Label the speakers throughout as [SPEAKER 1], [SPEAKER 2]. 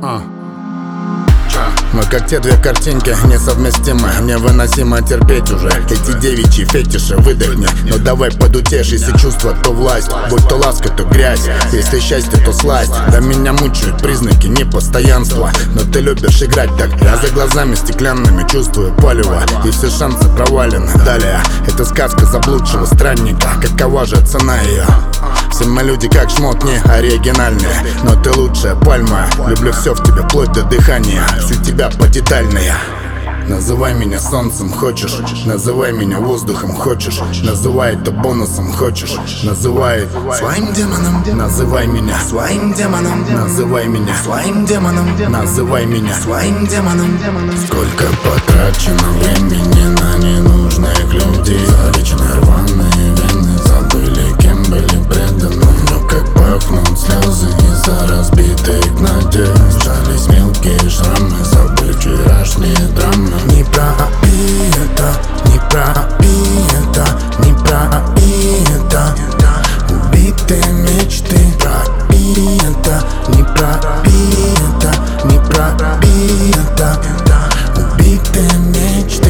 [SPEAKER 1] Мы как те две картинки, несовместимы. Невыносимо терпеть уже эти девичьи фетиши. Выдохни, но давай подутешь. Если чувство, то власть, будь то ласка, то грязь. Если счастье, то сласть. Да меня мучают признаки непостоянства. Но ты любишь играть так. Я за глазами стеклянными чувствую палево, и все шансы провалены. Далее, это сказка заблудшего странника. Какова же цена ее? Все мы люди как шмот, не оригинальные. Но ты лучшая пальма. Люблю все в тебе, вплоть до дыхания. Всю тебя подетальная. Называй меня солнцем, хочешь. Называй меня воздухом, хочешь. Называй это бонусом, хочешь. Называй своим демоном. Называй меня своим демоном. Называй меня своим демоном. Называй меня своим демоном. Сколько потрачено времени на ненужных людей. За вечные рваные вены забыли, кем были преданы. Но как пахнут слезы из-за разбитых надежд. Жались мелкие шрамы, забыли вчерашние драмы. Не про это, не про это, не про это. Убитые мечты, про это, не про это, не про это. Убитые мечты.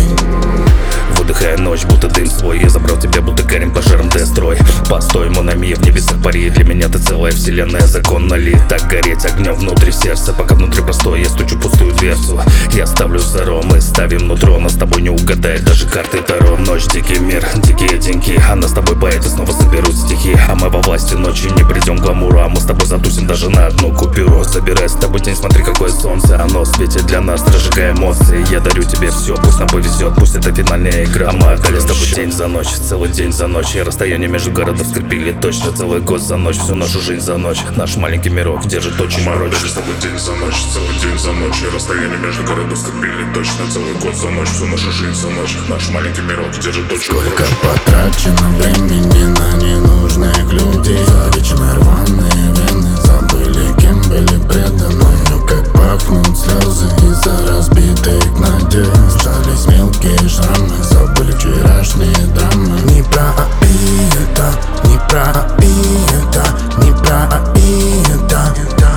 [SPEAKER 2] Выдыхая ночь, будто дым свой. Я забрал тебя, будто Карим пожаром Дестрой. Постой, Монами, в небесах пари. Для меня ты целая вселенная, законно ли так гореть огнем внутри сердца? Пока внутри простой, я стучу пустую дверцу. Я ставлю заро, мы ставим нутро. Нас с тобой не угадает даже карты Таро. Ночь, дикий мир, дикие деньги. А нас с тобой поэты снова соберут стихи. А мы во власти ночи не придем к гламуру. А мы с тобой затусим даже на одну купюру. Забирай с тобой день, смотри какое солнце. Оно светит для нас, разжигая эмоции. Я дарю тебе все, пусть нам повезет, пусть это финальная игра. А мы отдали с тобой день за ночь, целый день за ночь. И расстояние между городов скрепили точно. Целый год за ночь, всю нашу жизнь за ночь. Наш маленький мирок держит очень прочно.
[SPEAKER 3] Мы с тобой день за ночь, целый день за ночь. И расстояние между городов скрепили точно. Целый год за ночь, всю нашу жизнь за ночь. Наш маленький мирок держит очень прочно.
[SPEAKER 1] Сколько потрачено времени на ненужных людей. За вечные рваные вены забыли, кем были преданы. Но как пахнут слезы из-за разбитых надежд. Жались мелкие шрамы, забыли вчерашние драмы. Не про это, не про это, не про это.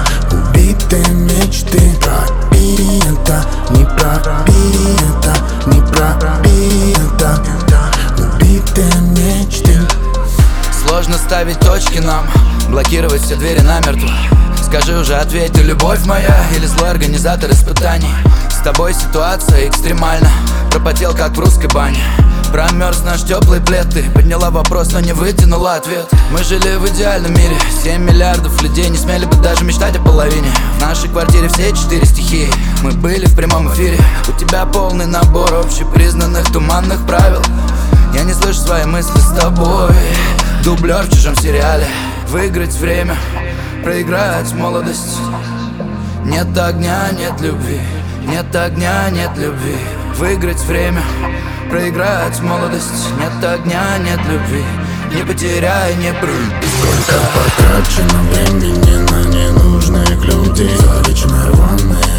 [SPEAKER 1] Убитые мечты, про это, не про это, не про это. Убитые мечты.
[SPEAKER 4] Сложно ставить точки нам, блокировать все двери намертво. Скажи уже, ответь, ты любовь моя или злой организатор испытаний? С тобой ситуация экстремальна, пропотел как в русской бане. Промерз наш теплый плед, ты подняла вопрос, но не вытянула ответ. Мы жили в идеальном мире, 7 миллиардов людей не смели бы даже мечтать о половине. В нашей квартире все 4 стихии, мы были в прямом эфире. У тебя полный набор общепризнанных туманных правил. Я не слышу свои мысли с тобой. Дублер в чужом сериале. Выиграть время, проиграть молодость. Нет огня, нет любви. Нет огня, нет любви. Выиграть время, проиграть молодость. Нет огня, нет любви. Не потеряй, не прыгай.
[SPEAKER 1] Сколько потрачено времени на ненужных людей. За вечные рваные